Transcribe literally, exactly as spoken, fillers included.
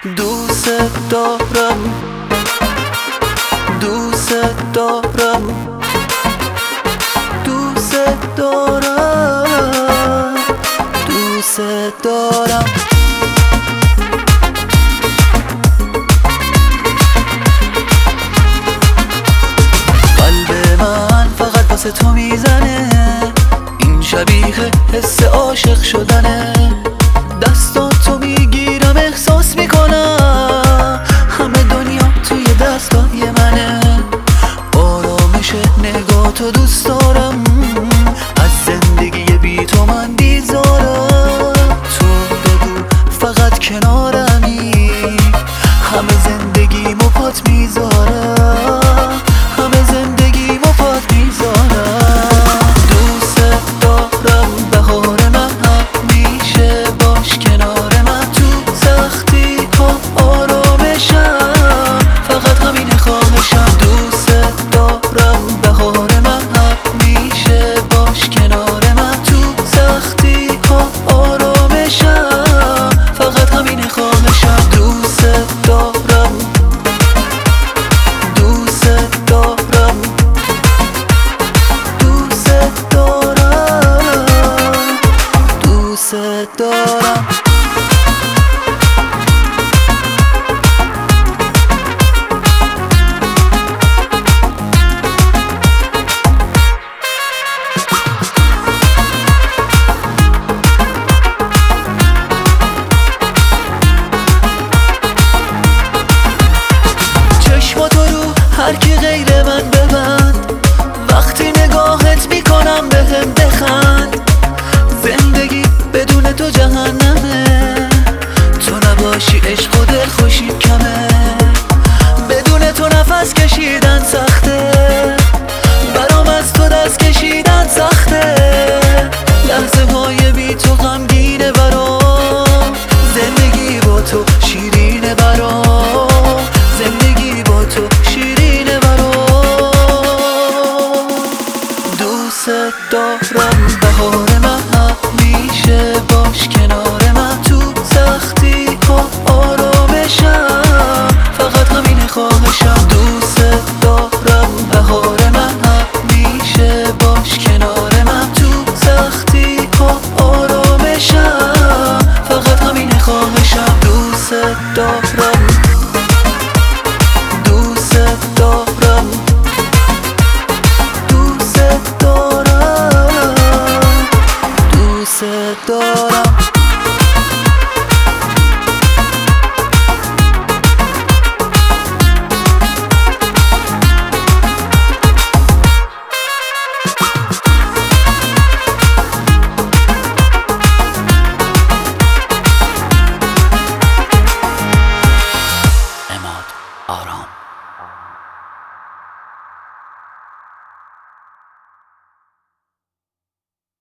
دوست دارم، دوست دارم، دوست دارم، دوست دارم. قلب من فقط واسه تو میزنه، این شبیه حس عاشق شدنه. دستاتو میگیرم احساس میکنم همه دنیا توی دستای منه. آرامش نگاهتو دوست دارم، از زندگی بی تو من بیزارم. تو بگو فقط کنارمی، همه زندگی مو پات میذارم، همه زندگی مو پات میذارم. دوست دارم، بهار من همیشه باش کنار من. تو سختی ها آرامشم، فقط همین خواهشم. دوست دارم، بهار من همیشه باش کنار من. تو سختی ها آرامشم، فقط همین خواهشم. دوست دارم، دوست دارم، دوست دارم، دوست دارم. هر کی غیر من ببند، وقتی نگاهت میکنم بهم بخند. زندگی بدون تو جهنمه، تو نباشی عشق و دل خوشی کمه. بدون تو نفس کشیدن سخته، برام از تو دست کشیدن سخته. لحظه های بی تو غمگینه برام، زندگی با تو شیرینه برام، زندگی با تو شیرینه برام. دوست دارم، بهار من همیشه باش کنار من. تو سختی ها آرامشم، فقط همین خواهشم. دوست دارم، بهار من همیشه باش کنار من. تو سختی ها آرامشم، فقط همین خواهشم. دوست دارم.